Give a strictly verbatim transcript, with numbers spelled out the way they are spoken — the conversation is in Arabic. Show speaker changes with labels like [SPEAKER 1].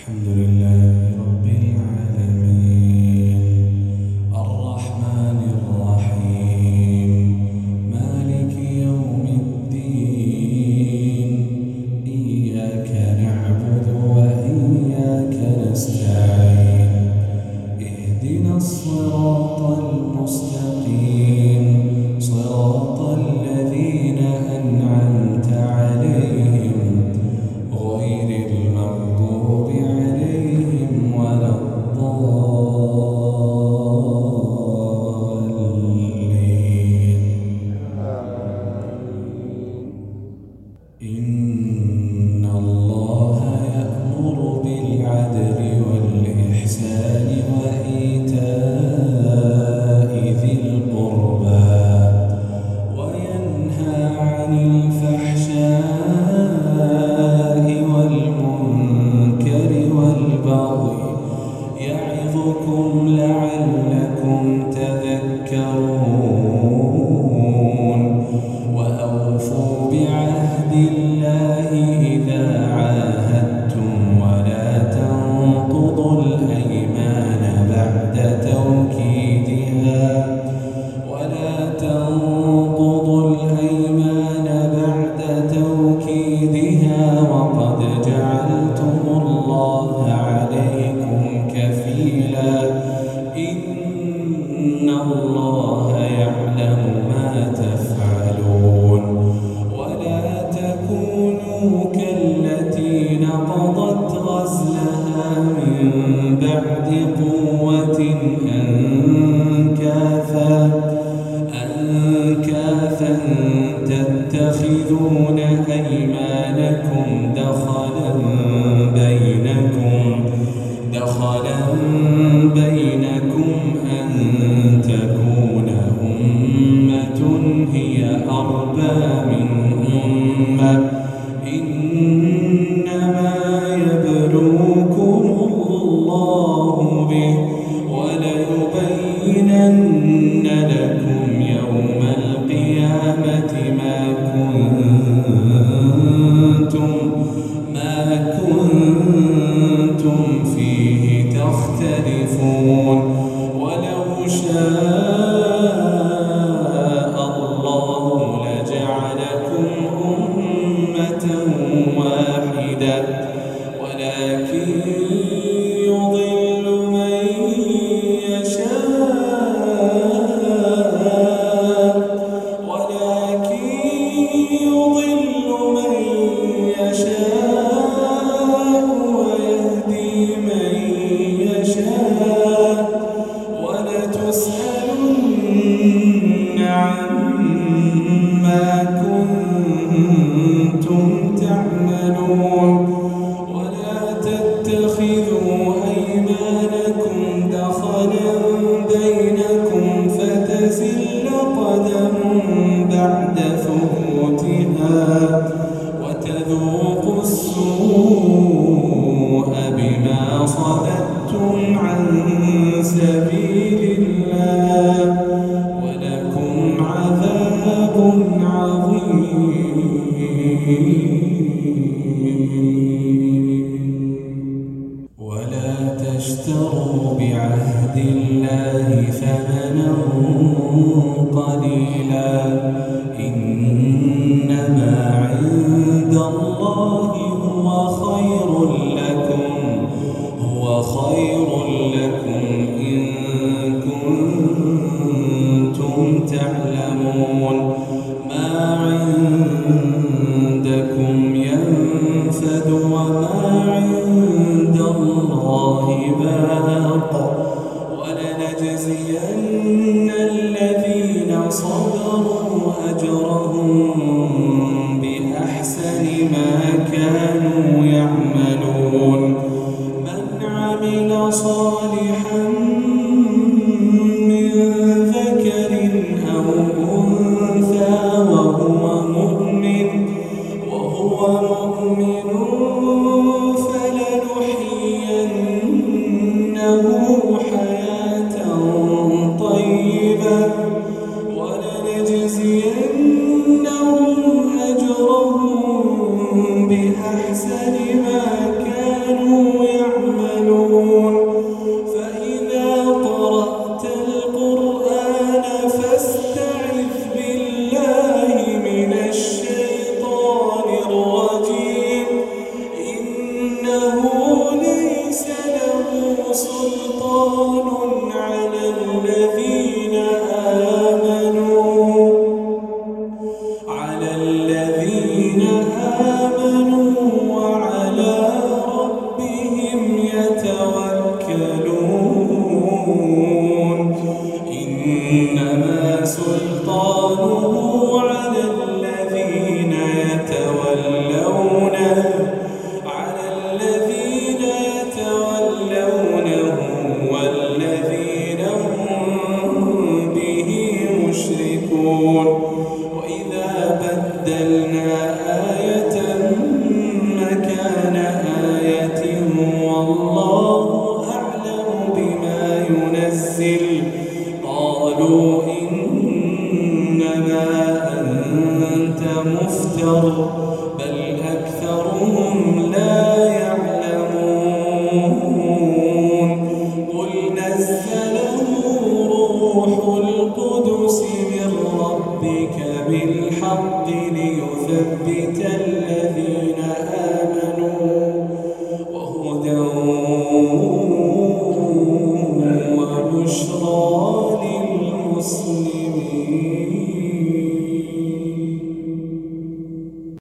[SPEAKER 1] الحمد لله رب العالمين الرحمن الرحيم مالك يوم الدين إياك نعبد وإياك نستعين اهدنا الصراط المستقيم صراط الذين أنعمت عليهم غير المغضوب عليهم ولا الضالين. إن الله يأمر بالعدل والإحسان وإيتاء ذي القربى وينهى عن الفحشاء والمنكر والبغي يعظكم لعلكم تذكرون وأوفوا بعهد الله إذا عاهدتم ولا تنقضوا الأيمان بعد توكيدها ولا تنقضوا الأيمان بعد توكيدها وقد جعلتم الله عليكم كفيلا إن الله يعلم ما تفعلون ولا تكونوا كالتي نقضت غزلها من بعد قوة أنكاثا أنكاثا تتخذون أيمانكم دخلا بينكم دخلا بينكم أن تكون أمة هي أربى من أمة إنما يبلوكم الله به وليبينن لكم يوم القيامة ما كنتم ما كنتم فيه تختلفون ولو شاء الله لجعلكم أمة واحدة ولكن يضل من يشاء ولكن يضل من يشاء ويهدي من يشاء ولتسألن عما كنتم تعملون ولا تتخذوا أيمانكم دخلا بينكم فتزل قدم بعد ثبوتها وتذوقوا السوء بما صددتم عن سبيل الله ولكم عذاب عظيم. ولا تشتروا بعهد الله ثمنا قليلا إنما عند الله هو خير لكم هو خير لكم إن كنتم تعلمون ما عندكم ينفد وما عند الله باق ولنجزين الذين صبروا أجرهم بأحسن ما كانوا يعملون من عمل صالحا من ذكر أو أنثى وهو مؤمن وهو مؤمن فلنحيينه حياة طيبة ولنجزينهم أجرهم بأحسن ما كانوا يعملون ليس له سلطان على الذين آمنوا على الذين آمنوا وعلى ربهم يتوكلون إنما سلطانه على الذين يتولونه على الذين يتولونه والذين هم به مشركون وإذا بدلنا آية مكان آية والله أعلم بما ينزل قالوا إنما أنت مفتر بل أكثرهم لا يعلمون قل نزله روح القدس من ربك بالحق ليثبت الذين